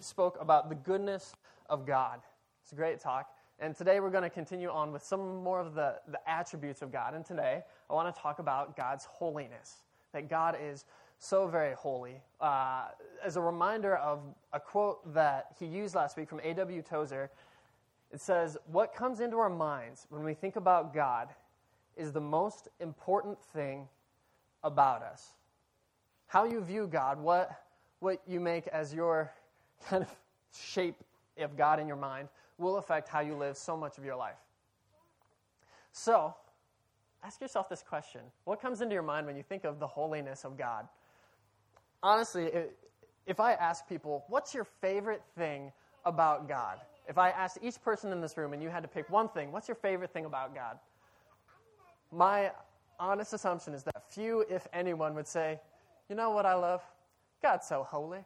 spoke about the goodness of God. It's a great talk. And today we're going to continue on with some more of the attributes of God. And today I want to talk about God's holiness, that God is so very holy. As a reminder of a quote that he used last week from A.W. Tozer, it says, "What comes into our minds when we think about God is the most important thing about us." How you view God, what you make as your kind of shape of God in your mind, will affect how you live so much of your life. So, ask yourself this question. What comes into your mind when you think of the holiness of God? Honestly, if I ask people, what's your favorite thing about God? If I asked each person in this room and you had to pick one thing, what's your favorite thing about God? My honest assumption is that few, if anyone, would say, you know what I love? God's so holy.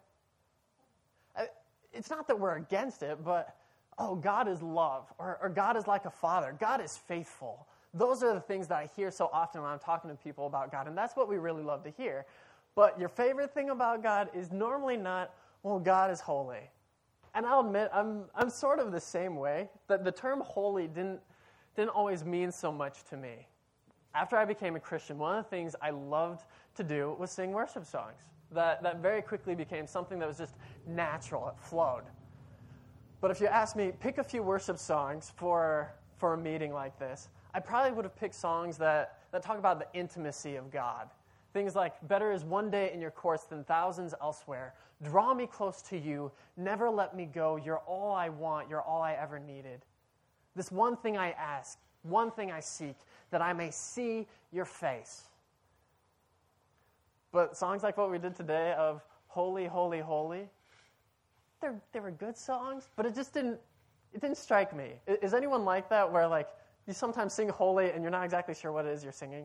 It's not that we're against it, but, oh, God is love, or God is like a father. God is faithful. Those are the things that I hear so often when I'm talking to people about God, and that's what we really love to hear. But your favorite thing about God is normally not, well, God is holy. And I'll admit, I'm sort of the same way, that the term holy didn't always mean so much to me. After I became a Christian, one of the things I loved to do was sing worship songs. That very quickly became something that was just natural. It flowed. But if you ask me, pick a few worship songs for a meeting like this, I probably would have picked songs that talk about the intimacy of God. Things like, better is one day in your courts than thousands elsewhere. Draw me close to you. Never let me go. You're all I want. You're all I ever needed. This one thing I ask, one thing I seek, that I may see your face. But songs like what we did today of Holy, Holy, Holy, they were good songs, but it didn't strike me. Is anyone like that where like you sometimes sing holy and you're not exactly sure what it is you're singing?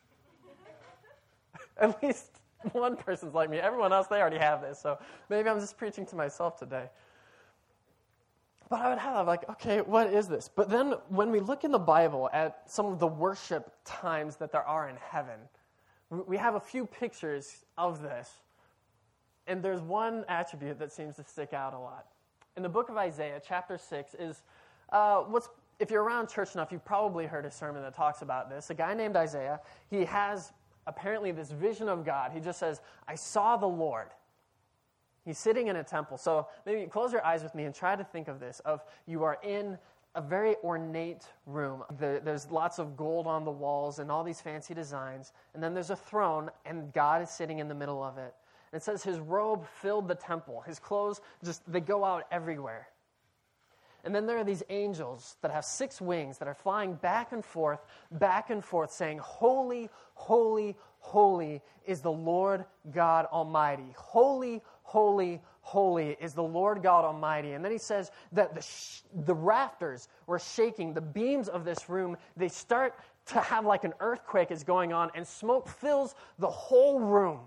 At least one person's like me. Everyone else, they already have this, so maybe I'm just preaching to myself today. But I would have like, okay, what is this? But then when we look in the Bible at some of the worship times that there are in heaven, we have a few pictures of this. And there's one attribute that seems to stick out a lot. In the book of Isaiah, chapter 6, is if you're around church enough, you've probably heard a sermon that talks about this. A guy named Isaiah, he has apparently this vision of God. He just says, I saw the Lord. He's sitting in a temple. So maybe close your eyes with me and try to think of this, of you are in a very ornate room. There's lots of gold on the walls and all these fancy designs. And then there's a throne, and God is sitting in the middle of it. And it says his robe filled the temple. His clothes, they go out everywhere. And then there are these angels that have 6 wings that are flying back and forth, saying, Holy, holy, holy is the Lord God Almighty. Holy, holy, holy is the Lord God Almighty. And then he says that the rafters were shaking. The beams of this room, they start to have like an earthquake is going on, and smoke fills the whole room.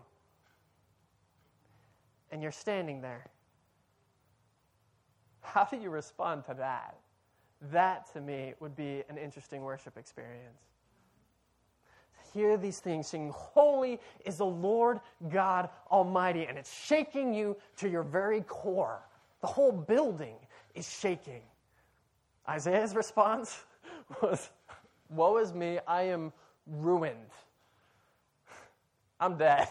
And you're standing there. How do you respond to that? That, to me, would be an interesting worship experience. Hear these things singing, Holy is the Lord God Almighty, and it's shaking you to your very core. The whole building is shaking. Isaiah's response was, woe is me, I am ruined. I'm dead.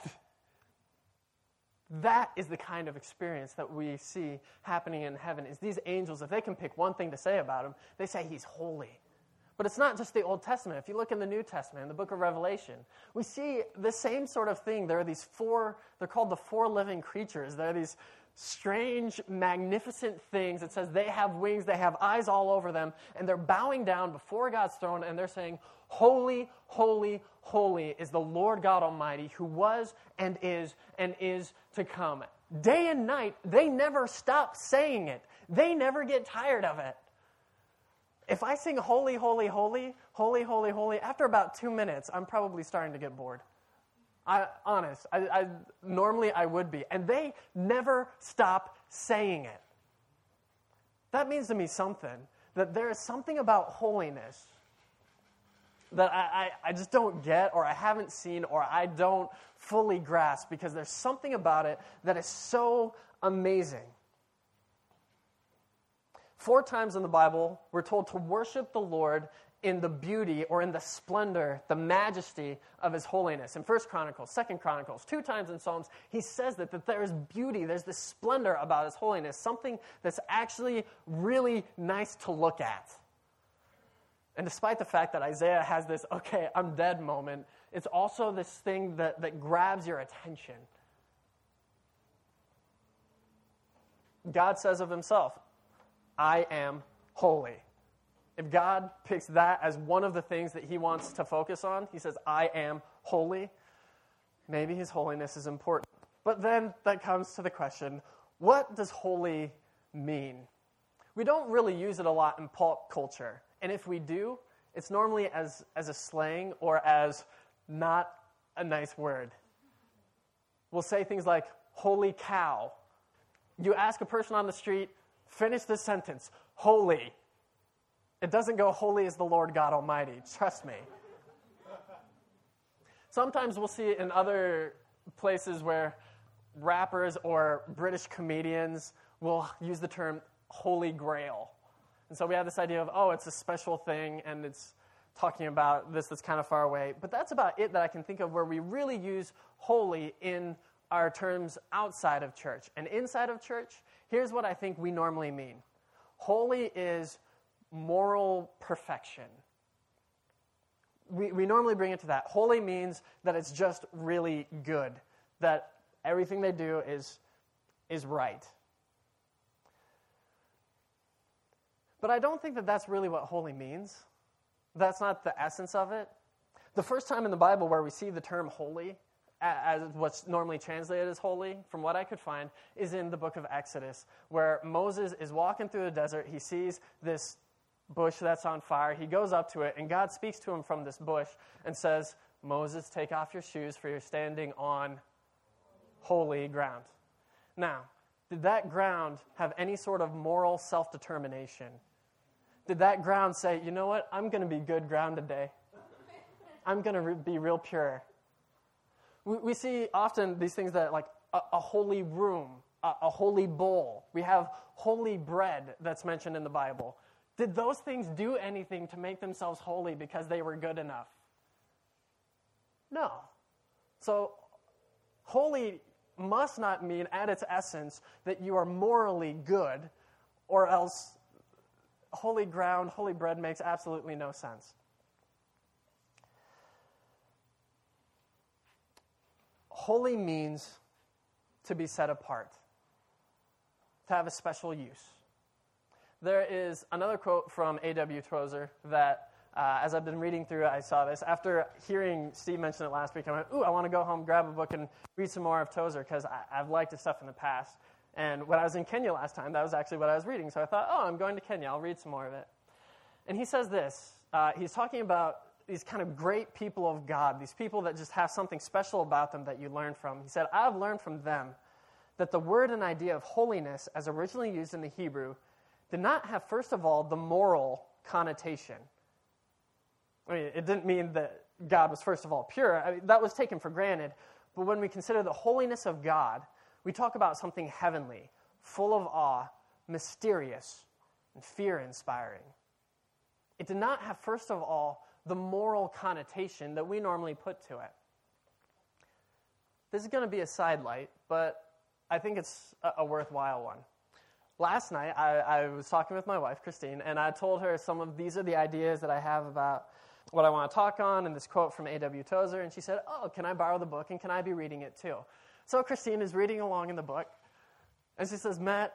That is the kind of experience that we see happening in heaven, is these angels, if they can pick one thing to say about him, they say he's holy. But it's not just the Old Testament. If you look in the New Testament, in the book of Revelation, we see the same sort of thing. There are these 4, they're called the 4 living creatures. They're these strange, magnificent things. It says they have wings, they have eyes all over them, and they're bowing down before God's throne, and they're saying, Holy, holy, holy is the Lord God Almighty, who was and is to come. Day and night, they never stop saying it. They never get tired of it. If I sing holy, holy, holy, holy, holy, holy, after about 2 minutes, I'm probably starting to get bored. Normally I would be. And they never stop saying it. That means to me something, that there is something about holiness that I just don't get, or I haven't seen, or I don't fully grasp, because there's something about it that is so amazing. 4 times in the Bible, we're told to worship the Lord in the beauty or in the splendor, the majesty of his holiness. In 1 Chronicles, 2 Chronicles, 2 times in Psalms, he says that there is beauty, there's this splendor about his holiness, something that's actually really nice to look at. And despite the fact that Isaiah has this, okay, I'm dead moment, it's also this thing that grabs your attention. God says of himself, I am holy. If God picks that as one of the things that he wants to focus on, he says, I am holy, maybe his holiness is important. But then that comes to the question, what does holy mean? We don't really use it a lot in pop culture. And if we do, it's normally as a slang or as not a nice word. We'll say things like, holy cow. You ask a person on the street, finish this sentence, holy. It doesn't go, holy is the Lord God Almighty. Trust me. Sometimes we'll see it in other places where rappers or British comedians will use the term Holy Grail. And so we have this idea of, it's a special thing, and it's talking about this that's kind of far away. But that's about it that I can think of where we really use holy in our terms outside of church. And inside of church, here's what I think we normally mean. Holy is moral perfection. We normally bring it to that. Holy means that it's just really good, that everything they do is right. But I don't think that that's really what holy means. That's not the essence of it. The first time in the Bible where we see the term holy, as what's normally translated as holy, from what I could find, is in the book of Exodus, where Moses is walking through the desert. He sees this bush that's on fire. He goes up to it, and God speaks to him from this bush and says, Moses, take off your shoes, for you're standing on holy ground. Now, did that ground have any sort of moral self-determination? Did that ground say, you know what, I'm going to be good ground today. I'm going to be real pure. We see often these things that like a holy room, a holy bowl. We have holy bread that's mentioned in the Bible. Did those things do anything to make themselves holy because they were good enough? No. So holy must not mean at its essence that you are morally good, or else holy ground, holy bread makes absolutely no sense. Holy means to be set apart, to have a special use. There is another quote from A.W. Tozer that, as I've been reading through it, I saw this. After hearing Steve mention it last week, I went, I want to go home, grab a book, and read some more of Tozer, because I've liked his stuff in the past. And when I was in Kenya last time, that was actually what I was reading. So I thought, I'm going to Kenya. I'll read some more of it. And he says this. He's talking about these kind of great people of God, these people that just have something special about them that you learn from. He said, I've learned from them that the word and idea of holiness, as originally used in the Hebrew, did not have, first of all, the moral connotation. I mean, it didn't mean that God was, first of all, pure. I mean, that was taken for granted. But when we consider the holiness of God, we talk about something heavenly, full of awe, mysterious, and fear-inspiring. It did not have, first of all, the moral connotation that we normally put to it. This is going to be a sidelight, but I think it's a worthwhile one. Last night, I was talking with my wife, Christine, and I told her these are the ideas that I have about what I want to talk on, and this quote from A.W. Tozer, and she said, can I borrow the book, and can I be reading it too? So Christine is reading along in the book, and she says, Matt,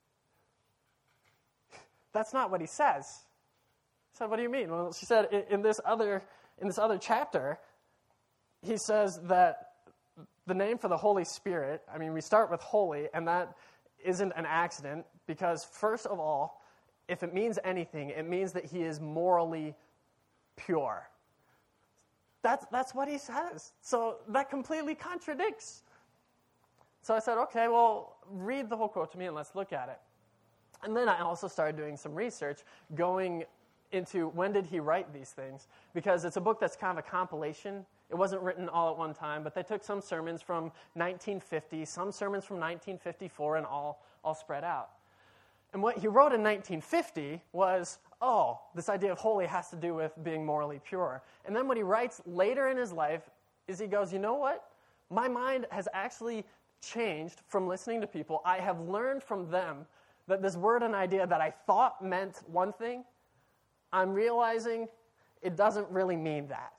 that's not what he says. I said, what do you mean? Well, she said, in this other chapter, he says that the name for the Holy Spirit, we start with holy, and that isn't an accident, because first of all, if it means anything, it means that he is morally pure. That's what he says. So that completely contradicts. So I said, okay, well, read the whole quote to me and let's look at it. And then I also started doing some research, going into when did he write these things, because it's a book that's kind of a compilation. It wasn't written all at one time, but they took some sermons from 1950, some sermons from 1954, and all spread out. And what he wrote in 1950 was, oh, this idea of holy has to do with being morally pure. And then what he writes later in his life is he goes, you know what? My mind has actually changed from listening to people. I have learned from them that this word and idea that I thought meant one thing, I'm realizing it doesn't really mean that.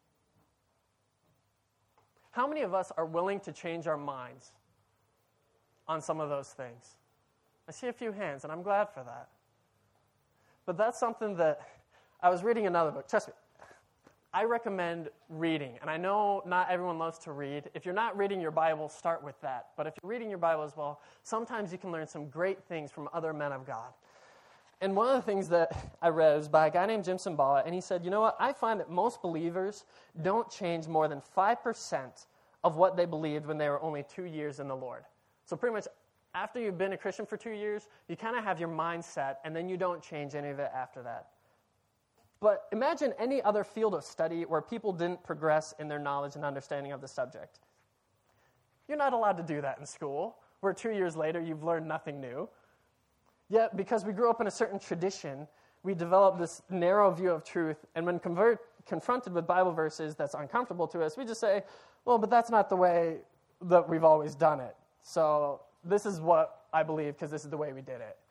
How many of us are willing to change our minds on some of those things? I see a few hands, and I'm glad for that. But that's something that I was reading another book. Trust me, I recommend reading. And I know not everyone loves to read. If you're not reading your Bible, start with that. But if you're reading your Bible as well, sometimes you can learn some great things from other men of God. And one of the things that I read was by a guy named Jim Cymbala, and he said, you know what, I find that most believers don't change more than 5% of what they believed when they were only 2 years in the Lord. So pretty much after you've been a Christian for 2 years, you kind of have your mind set, and then you don't change any of it after that. But imagine any other field of study where people didn't progress in their knowledge and understanding of the subject. You're not allowed to do that in school, where 2 years later you've learned nothing new. Yet, because we grew up in a certain tradition, we develop this narrow view of truth, and when confronted with Bible verses that's uncomfortable to us, we just say, well, but that's not the way that we've always done it. So this is what I believe because this is the way we did it.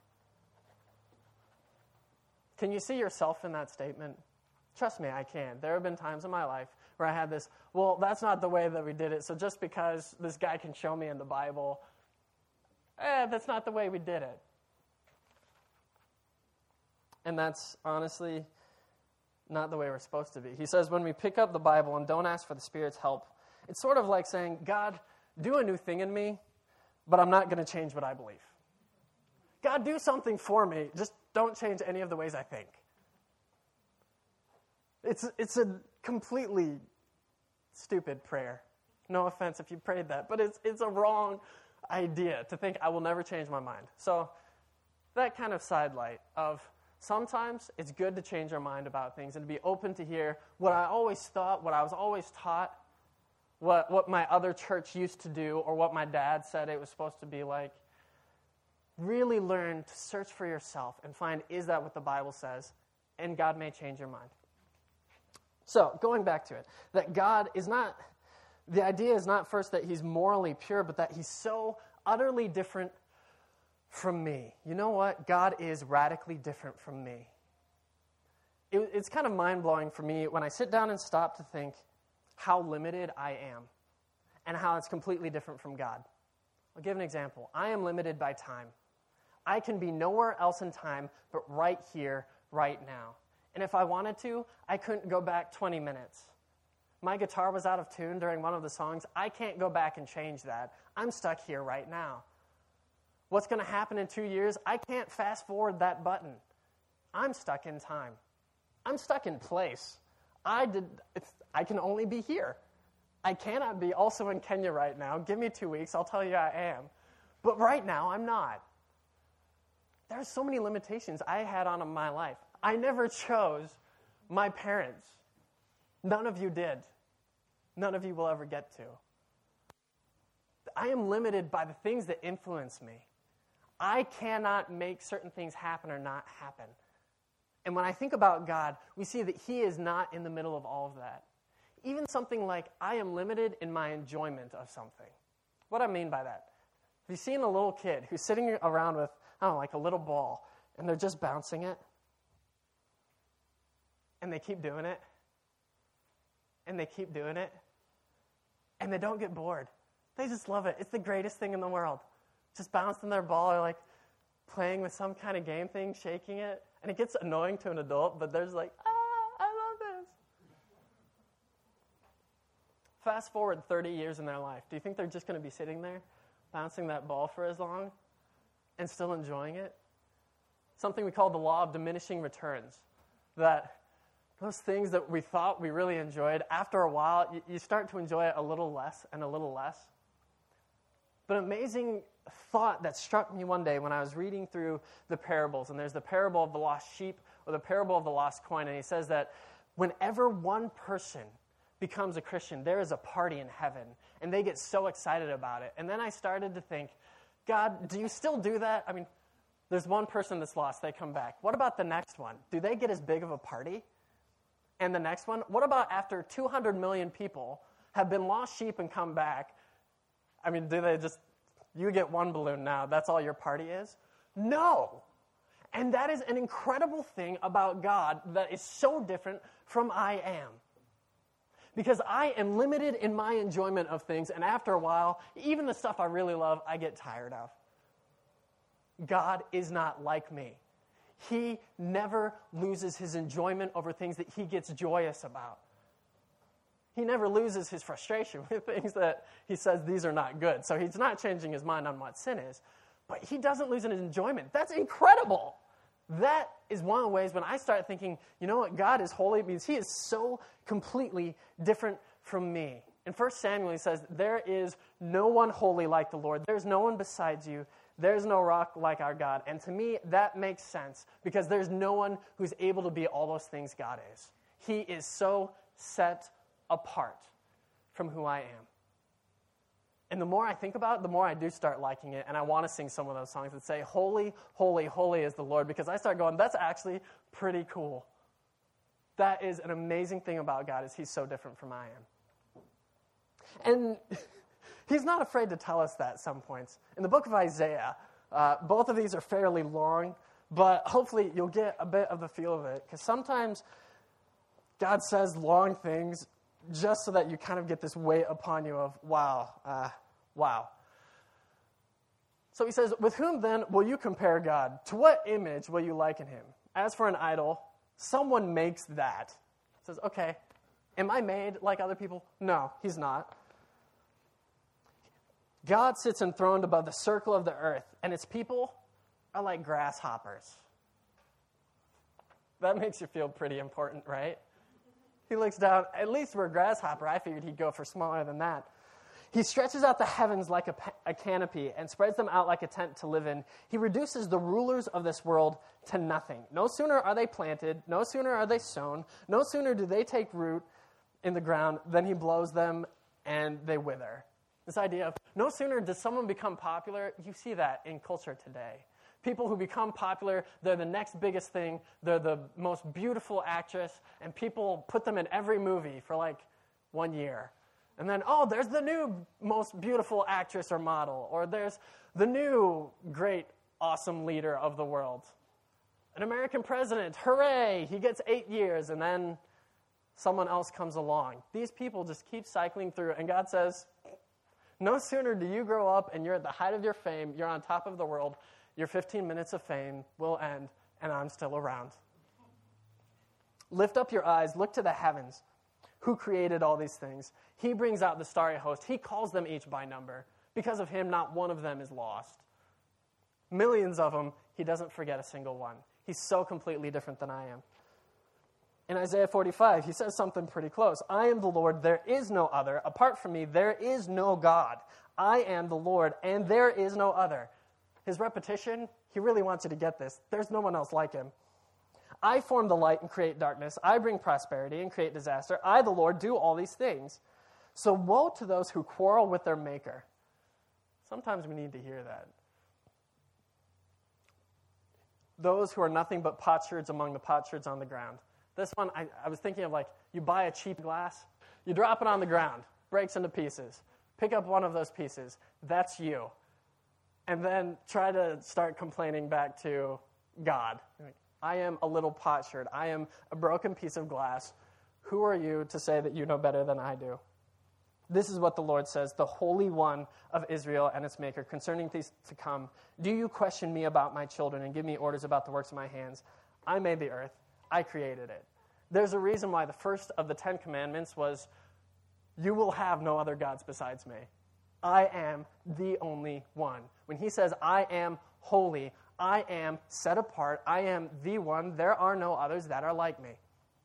Can you see yourself in that statement? Trust me, I can. There have been times in my life where I had this, well, that's not the way that we did it, so just because this guy can show me in the Bible, that's not the way we did it. And that's honestly not the way we're supposed to be. He says when we pick up the Bible and don't ask for the Spirit's help, it's sort of like saying, God, do a new thing in me, but I'm not going to change what I believe. God, do something for me, just don't change any of the ways I think. It's a completely stupid prayer. No offense if you prayed that, but it's a wrong idea to think I will never change my mind. So that kind of sidelight of sometimes it's good to change our mind about things and to be open to hear what I always thought, what I was always taught, what my other church used to do, or what my dad said it was supposed to be like. Really learn to search for yourself and find, is that what the Bible says? And God may change your mind. So, going back to it, that God is not, the idea is not first that he's morally pure, but that he's so utterly different from me. You know what? God is radically different from me. It's kind of mind-blowing for me when I sit down and stop to think how limited I am and how it's completely different from God. I'll give an example. I am limited by time. I can be nowhere else in time but right here, right now. And if I wanted to, I couldn't go back 20 minutes. My guitar was out of tune during one of the songs. I can't go back and change that. I'm stuck here right now. What's going to happen in 2 years? I can't fast forward that button. I'm stuck in time. I'm stuck in place. I can only be here. I cannot be also in Kenya right now. Give me 2 weeks, I'll tell you I am. But right now, I'm not. There are so many limitations I had on my life. I never chose my parents. None of you did. None of you will ever get to. I am limited by the things that influence me. I cannot make certain things happen or not happen. And when I think about God, we see that he is not in the middle of all of that. Even something like, I am limited in my enjoyment of something. What I mean by that? Have you seen a little kid who's sitting around with, I don't know, like a little ball, and they're just bouncing it? And they keep doing it. And they keep doing it. And they don't get bored. They just love it. It's the greatest thing in the world. Just bouncing their ball or like playing with some kind of game thing, shaking it. And it gets annoying to an adult, but they're just like, I love this. Fast forward 30 years in their life. Do you think they're just going to be sitting there bouncing that ball for as long and still enjoying it? Something we call the law of diminishing returns. That those things that we thought we really enjoyed, after a while, you start to enjoy it a little less and a little less. But an amazing thought that struck me one day when I was reading through the parables, and there's the parable of the lost sheep or the parable of the lost coin, and he says that whenever one person becomes a Christian, there is a party in heaven, and they get so excited about it. And then I started to think, God, do you still do that? I mean, There's one person that's lost. They come back. What about the next one? Do they get as big of a party? And the next one? What about after 200 million people have been lost sheep and come back? I mean, do they just, you get one balloon now, that's all your party is? No. And that is an incredible thing about God that is so different from I am. Because I am limited in my enjoyment of things, and after a while, even the stuff I really love, I get tired of. God is not like me. He never loses his enjoyment over things that he gets joyous about. He never loses his frustration with things that he says these are not good. So he's not changing his mind on what sin is, but he doesn't lose his enjoyment. That's incredible. That is one of the ways when I start thinking, you know what, God is holy, it means he is so completely different from me. In 1 Samuel, he says, there is no one holy like the Lord. There's no one besides you. There's no rock like our God. And to me, that makes sense because there's no one who's able to be all those things God is. He is so set apart from who I am. And the more I think about it, the more I do start liking it. And I want to sing some of those songs that say, holy, holy, holy is the Lord. Because I start going, that's actually pretty cool. That is an amazing thing about God is he's so different from I am. And he's not afraid to tell us that at some points. In the book of Isaiah, both of these are fairly long, but hopefully you'll get a bit of the feel of it. Because sometimes God says long things just so that you kind of get this weight upon you of, wow. So he says, with whom then will you compare God? To what image will you liken him? As for an idol, someone makes that. He says, okay, am I made like other people? No, he's not. God sits enthroned above the circle of the earth, and its people are like grasshoppers. That makes you feel pretty important, right? He looks down, at least we're a grasshopper. I figured he'd go for smaller than that. He stretches out the heavens like a canopy and spreads them out like a tent to live in. He reduces the rulers of this world to nothing. No sooner are they planted, no sooner are they sown, no sooner do they take root in the ground than he blows them and they wither. This idea of no sooner does someone become popular, you see that in culture today. People who become popular, they're the next biggest thing, they're the most beautiful actress, and people put them in every movie for like 1 year. And then, oh, there's the new most beautiful actress or model, or there's the new great, awesome leader of the world. An American president, hooray, he gets 8 years, and then someone else comes along. These people just keep cycling through, and God says, no sooner do you grow up and you're at the height of your fame, you're on top of the world, your 15 minutes of fame will end, and I'm still around. Lift up your eyes, look to the heavens. Who created all these things? He brings out the starry host. He calls them each by number. Because of him, not one of them is lost. Millions of them, he doesn't forget a single one. He's so completely different than I am. In Isaiah 45, he says something pretty close. I am the Lord, there is no other. Apart from me, there is no God. I am the Lord, and there is no other. His repetition, he really wants you to get this. There's no one else like him. I form the light and create darkness. I bring prosperity and create disaster. I, the Lord, do all these things. So woe to those who quarrel with their maker. Sometimes we need to hear that. Those who are nothing but potsherds among the potsherds on the ground. This one, I was thinking of like, you buy a cheap glass, you drop it on the ground, breaks into pieces. Pick up one of those pieces. That's you. And then try to start complaining back to God. I am a little potsherd. I am a broken piece of glass. Who are you to say that you know better than I do? This is what the Lord says, the Holy One of Israel and its Maker, concerning things to come. Do you question me about my children and give me orders about the works of my hands? I made the earth. I created it. There's a reason why the first of the 10 commandments was, you will have no other gods besides me. I am the only one. When he says, I am holy, I am set apart, I am the one, there are no others that are like me.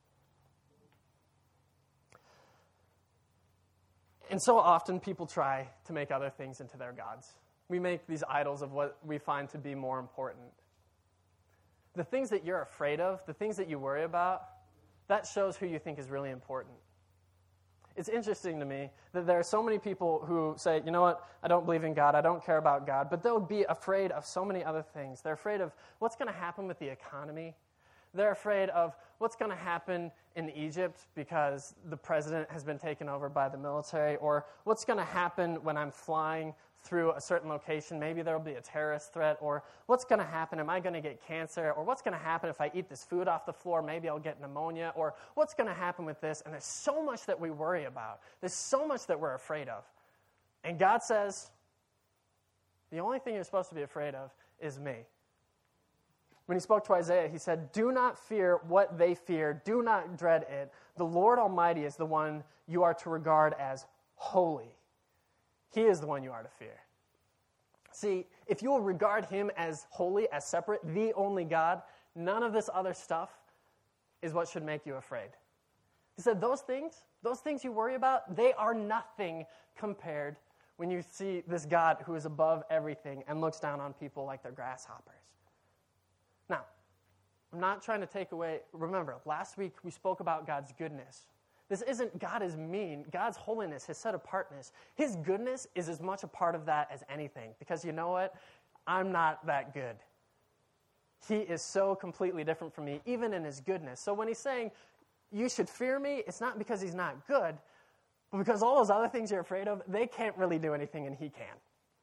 And so often people try to make other things into their gods. We make these idols of what we find to be more important. The things that you're afraid of, the things that you worry about, that shows who you think is really important. It's interesting to me that there are so many people who say, you know what, I don't believe in God, I don't care about God, but they'll be afraid of so many other things. They're afraid of what's going to happen with the economy. They're afraid of what's going to happen in Egypt because the president has been taken over by the military, or what's going to happen when I'm flying through a certain location. Maybe there will be a terrorist threat, or what's going to happen? Am I going to get cancer? Or what's going to happen if I eat this food off the floor? Maybe I'll get pneumonia, or what's going to happen with this? And there's so much that we worry about. There's so much that we're afraid of. And God says, the only thing you're supposed to be afraid of is me. When he spoke to Isaiah, he said, do not fear what they fear. Do not dread it. The Lord Almighty is the one you are to regard as holy. He is the one you are to fear. See, if you will regard him as holy, as separate, the only God, none of this other stuff is what should make you afraid. He said those things you worry about, they are nothing compared when you see this God who is above everything and looks down on people like they're grasshoppers. Now, I'm not trying to take away, remember, last week we spoke about God's goodness. This isn't God is mean. God's holiness, his set apartness, his goodness is as much a part of that as anything. Because you know what? I'm not that good. He is so completely different from me, even in his goodness. So when he's saying, you should fear me, it's not because he's not good, but because all those other things you're afraid of, they can't really do anything and he can.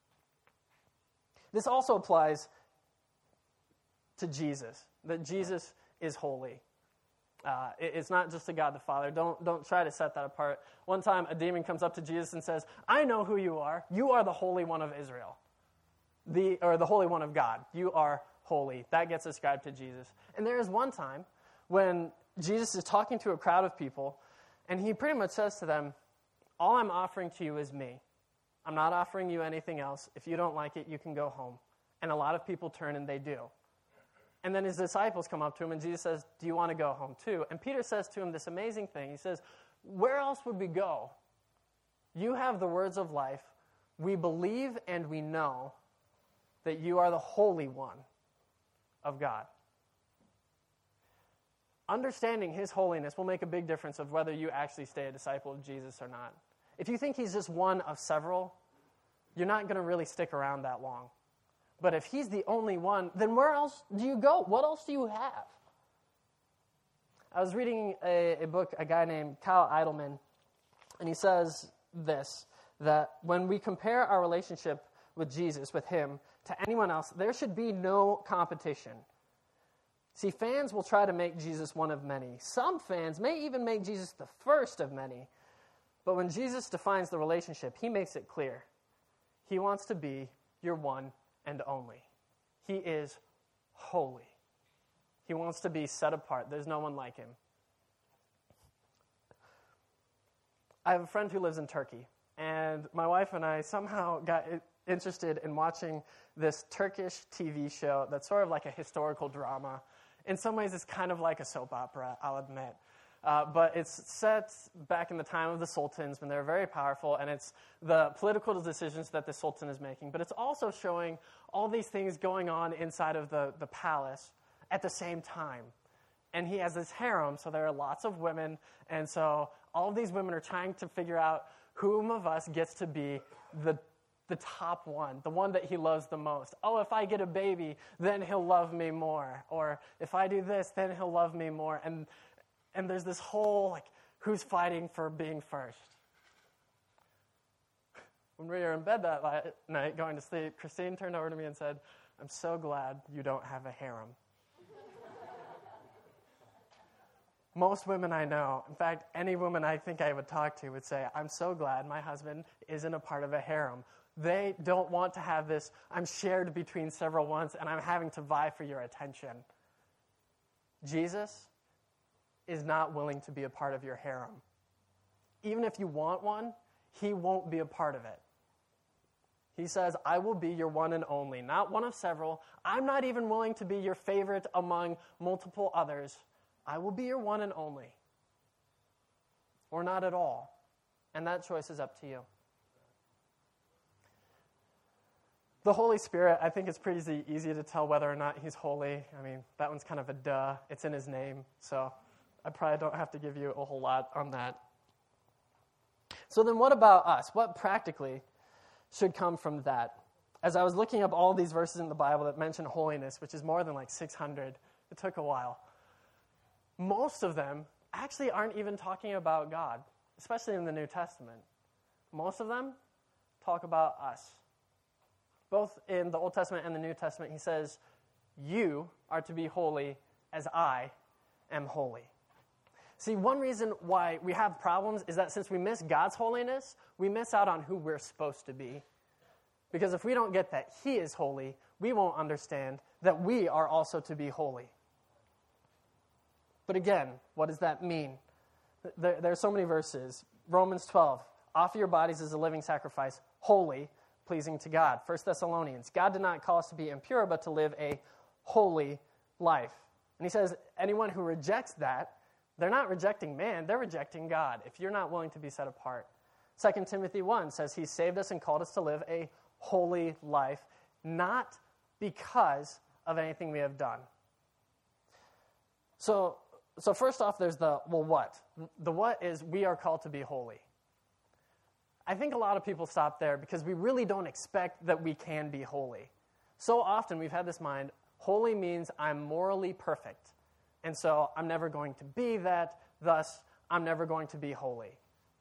This also applies to Jesus, that Jesus is holy. It's not just to God the Father. Don't try to set that apart. One time, a demon comes up to Jesus and says, I know who you are. You are the Holy One of Israel, the Holy One of God. You are holy. That gets ascribed to Jesus. And there is one time when Jesus is talking to a crowd of people, and he pretty much says to them, all I'm offering to you is me. I'm not offering you anything else. If you don't like it, you can go home. And a lot of people turn and they do. And then his disciples come up to him, and Jesus says, do you want to go home too? And Peter says to him this amazing thing. He says, where else would we go? You have the words of life. We believe and we know that you are the Holy One of God. Understanding his holiness will make a big difference of whether you actually stay a disciple of Jesus or not. If you think he's just one of several, you're not going to really stick around that long. But if he's the only one, then where else do you go? What else do you have? I was reading a book, a guy named Kyle Idleman, and he says this, that when we compare our relationship with Jesus, with him, to anyone else, there should be no competition. See, fans will try to make Jesus one of many. Some fans may even make Jesus the first of many. But when Jesus defines the relationship, he makes it clear. He wants to be your one and only. He is holy. He wants to be set apart. There's no one like him. I have a friend who lives in Turkey, and my wife and I somehow got interested in watching this Turkish TV show that's sort of like a historical drama. In some ways, it's kind of like a soap opera, I'll admit. But it's set back in the time of the sultans when they were very powerful, and it's the political decisions that the sultan is making. But it's also showing all these things going on inside of the palace at the same time. And he has this harem, so there are lots of women, and so all of these women are trying to figure out whom of us gets to be the top one, the one that he loves the most. Oh, if I get a baby, then he'll love me more. Or if I do this, then he'll love me more. And there's this whole, who's fighting for being first? When we were in bed that night going to sleep, Christine turned over to me and said, I'm so glad you don't have a harem. Most women I know, in fact, any woman I think I would talk to would say, I'm so glad my husband isn't a part of a harem. They don't want to have this, I'm shared between several ones, and I'm having to vie for your attention. Jesus is not willing to be a part of your harem. Even if you want one, he won't be a part of it. He says, I will be your one and only, not one of several. I'm not even willing to be your favorite among multiple others. I will be your one and only. Or not at all. And that choice is up to you. The Holy Spirit, I think it's pretty easy to tell whether or not he's holy. I mean, that one's kind of a duh. It's in his name, so I probably don't have to give you a whole lot on that. So then what about us? What practically should come from that? As I was looking up all these verses in the Bible that mention holiness, which is more than like 600, it took a while. Most of them actually aren't even talking about God, especially in the New Testament. Most of them talk about us. Both in the Old Testament and the New Testament, he says, you are to be holy as I am holy. See, one reason why we have problems is that since we miss God's holiness, we miss out on who we're supposed to be. Because if we don't get that he is holy, we won't understand that we are also to be holy. But again, what does that mean? There are so many verses. Romans 12, offer your bodies as a living sacrifice, holy, pleasing to God. 1 Thessalonians, God did not call us to be impure, but to live a holy life. And he says, anyone who rejects that, they're not rejecting man, they're rejecting God, if you're not willing to be set apart. 2 Timothy 1 says he saved us and called us to live a holy life, not because of anything we have done. So first off, there's the, well, what? The what is we are called to be holy. I think a lot of people stop there because we really don't expect that we can be holy. So often we've had this mind, holy means I'm morally perfect. And so I'm never going to be that, thus I'm never going to be holy.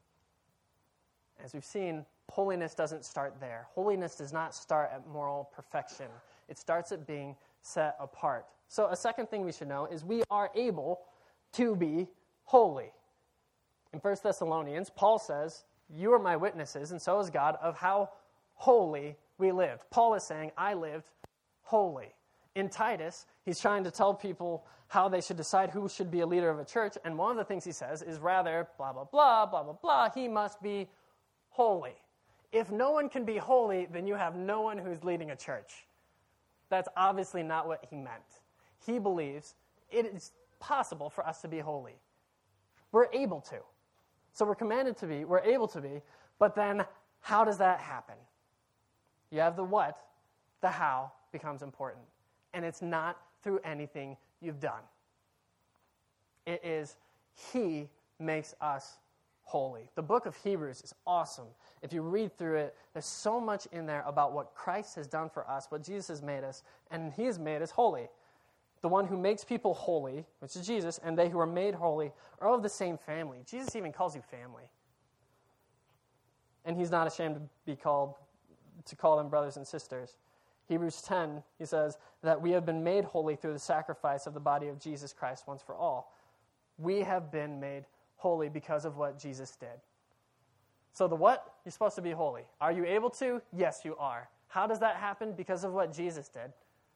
As we've seen, holiness doesn't start there. Holiness does not start at moral perfection. It starts at being set apart. So a second thing we should know is we are able to be holy. In 1 Thessalonians, Paul says, you are my witnesses, and so is God, of how holy we lived. Paul is saying, I lived holy. In Titus, he's trying to tell people how they should decide who should be a leader of a church, and one of the things he says is rather, blah, blah, blah, blah, blah, blah, he must be holy. If no one can be holy, then you have no one who's leading a church. That's obviously not what he meant. He believes it is possible for us to be holy. We're able to. So we're commanded to be, we're able to be, but then how does that happen? You have the what, the how becomes important. And it's not through anything you've done. It is he makes us holy. The book of Hebrews is awesome. If you read through it, there's so much in there about what Christ has done for us, what Jesus has made us, and he has made us holy. The one who makes people holy, which is Jesus, and they who are made holy are of the same family. Jesus even calls you family. And he's not ashamed to call them brothers and sisters. Hebrews 10, he says that we have been made holy through the sacrifice of the body of Jesus Christ once for all. We have been made holy because of what Jesus did. So the what? You're supposed to be holy. Are you able to? Yes, you are. How does that happen? Because of what Jesus did.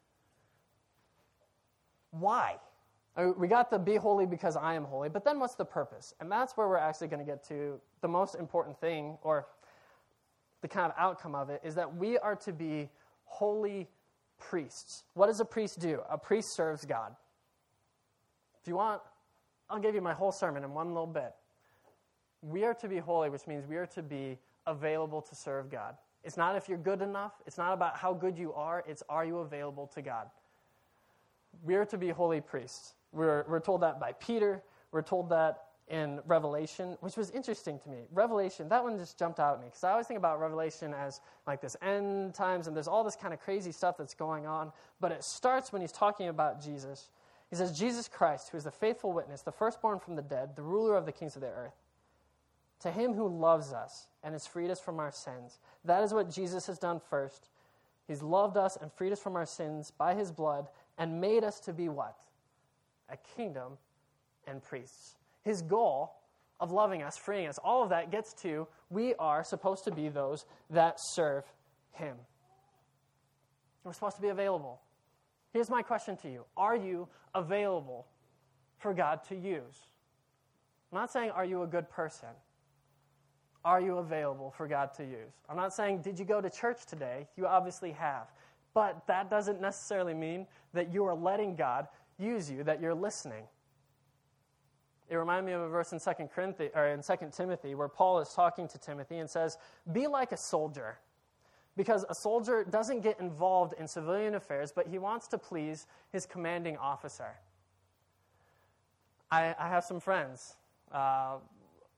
Why? We got the be holy because I am holy, but then what's the purpose? And that's where we're actually going to get to the most important thing, or the kind of outcome of it, is that we are to be holy priests. What does a priest do? A priest serves God. If you want, I'll give you my whole sermon in one little bit. We are to be holy, which means we are to be available to serve God. It's not if you're good enough. It's not about how good you are. It's are you available to God. We are to be holy priests. We're told that by Peter. We're told that in Revelation, which was interesting to me. Revelation, that one just jumped out at me, because I always think about Revelation as like this end times, and there's all this kind of crazy stuff that's going on, but it starts when he's talking about Jesus. He says, Jesus Christ, who is the faithful witness, the firstborn from the dead, the ruler of the kings of the earth, to him who loves us and has freed us from our sins. That is what Jesus has done first. He's loved us and freed us from our sins by his blood and made us to be what? A kingdom and priests. His goal of loving us, freeing us, all of that gets to we are supposed to be those that serve him. We're supposed to be available. Here's my question to you. Are you available for God to use? I'm not saying are you a good person. Are you available for God to use? I'm not saying did you go to church today? You obviously have. But that doesn't necessarily mean that you are letting God use you, that you're listening. It reminded me of a verse in 2 Timothy where Paul is talking to Timothy and says, be like a soldier. Because a soldier doesn't get involved in civilian affairs, but he wants to please his commanding officer. I have some friends.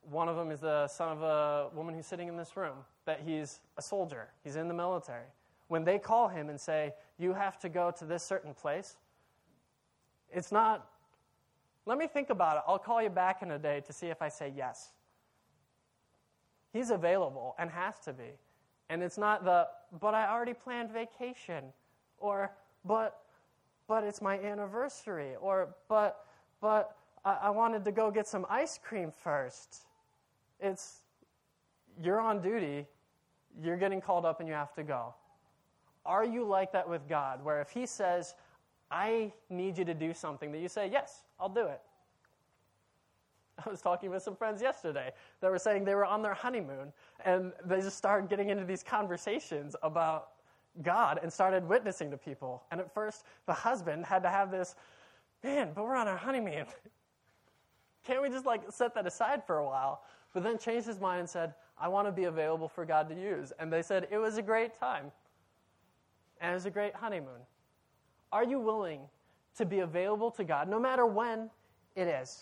One of them is the son of a woman who's sitting in this room, that he's a soldier. He's in the military. When they call him and say, you have to go to this certain place, it's not, let me think about it. I'll call you back in a day to see if I say yes. He's available and has to be. And it's not but I already planned vacation, or, but it's my anniversary, or, but I wanted to go get some ice cream first. It's, you're on duty, you're getting called up and you have to go. Are you like that with God, where if he says, I need you to do something, that you say, yes, I'll do it? I was talking with some friends yesterday that were saying they were on their honeymoon, and they just started getting into these conversations about God and started witnessing to people. And at first, the husband had to have this, man, but we're on our honeymoon. Can't we just set that aside for a while? But then changed his mind and said, I want to be available for God to use. And they said it was a great time. And it was a great honeymoon. Are you willing to be available to God, no matter when it is?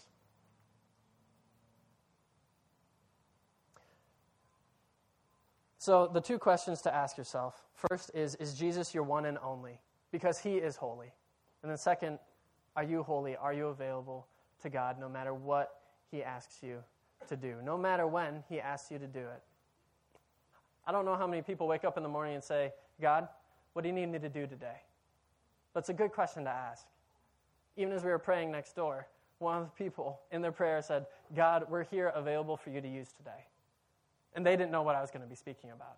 So the two questions to ask yourself. First is Jesus your one and only? Because he is holy. And then second, are you holy? Are you available to God no matter what he asks you to do? No matter when he asks you to do it. I don't know how many people wake up in the morning and say, God, what do you need me to do today? That's a good question to ask. Even as we were praying next door, one of the people in their prayer said, God, we're here available for you to use today. And they didn't know what I was going to be speaking about.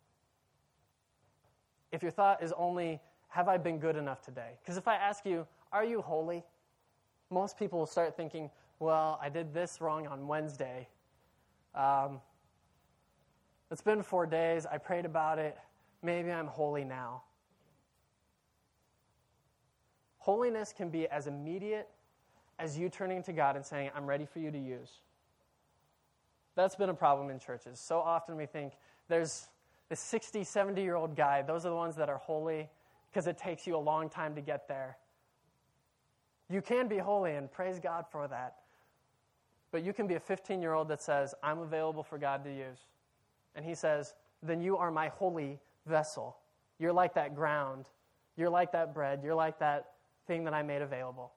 If your thought is only, have I been good enough today? Because if I ask you, are you holy? Most people will start thinking, well, I did this wrong on Wednesday. It's been 4 days. I prayed about it. Maybe I'm holy now. Holiness can be as immediate as you turning to God and saying, I'm ready for you to use. That's been a problem in churches. So often we think there's this 60, 70-year-old guy. Those are the ones that are holy because it takes you a long time to get there. You can be holy, and praise God for that. But you can be a 15-year-old that says, I'm available for God to use. And he says, then you are my holy vessel. You're like that ground. You're like that bread. You're like that thing that I made available.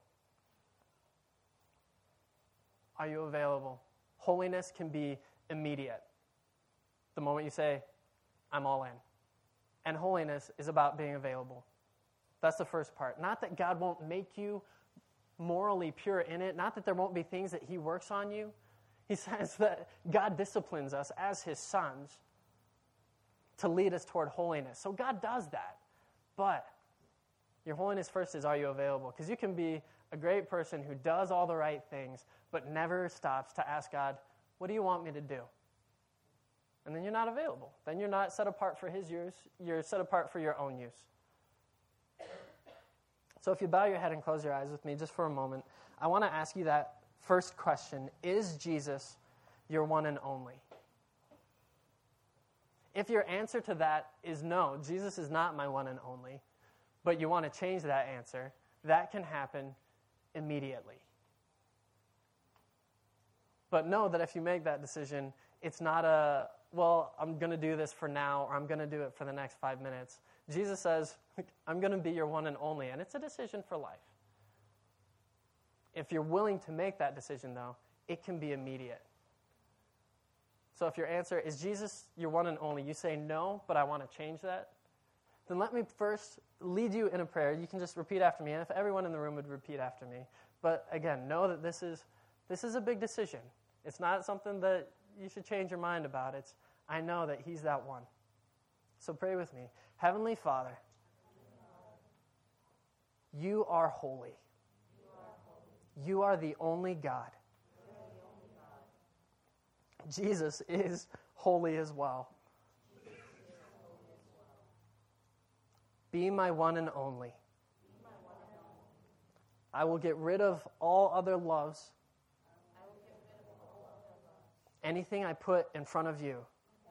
Are you available? Holiness can be immediate. The moment you say, I'm all in. And holiness is about being available. That's the first part. Not that God won't make you morally pure in it. Not that there won't be things that he works on you. He says that God disciplines us as his sons to lead us toward holiness. So God does that. But your holiness first is, are you available? Because you can be a great person who does all the right things, but never stops to ask God, what do you want me to do? And then you're not available. Then you're not set apart for his use. You're set apart for your own use. So if you bow your head and close your eyes with me just for a moment, I want to ask you that first question. Is Jesus your one and only? If your answer to that is no, Jesus is not my one and only, but you want to change that answer, that can happen immediately. But know that if you make that decision, it's not I'm going to do this for now, or I'm going to do it for the next 5 minutes. Jesus says, I'm going to be your one and only, and it's a decision for life. If you're willing to make that decision, though, it can be immediate. So if your answer is Jesus, your one and only, you say no, but I want to change that, then let me first lead you in a prayer. You can just repeat after me, and if everyone in the room would repeat after me. But again, know that this is a big decision. It's not something that you should change your mind about. It's, I know that he's that one. So pray with me. Heavenly Father, you are holy. You are the only God. Jesus is holy as well. Be my one and only. I will get rid of all other loves. Anything I put in front of you.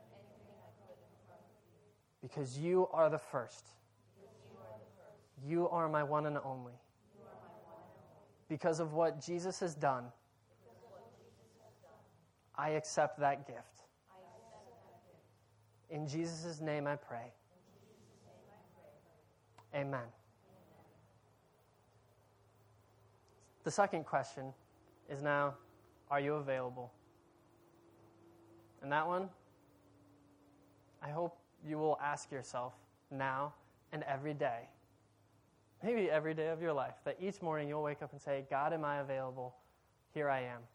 Because you are the first. You are my one and only. Because of what Jesus has done I accept that gift. In Jesus' name I pray. Amen. The second question is now, are you available? And that one, I hope you will ask yourself now and every day, maybe every day of your life, that each morning you'll wake up and say, God, am I available? Here I am.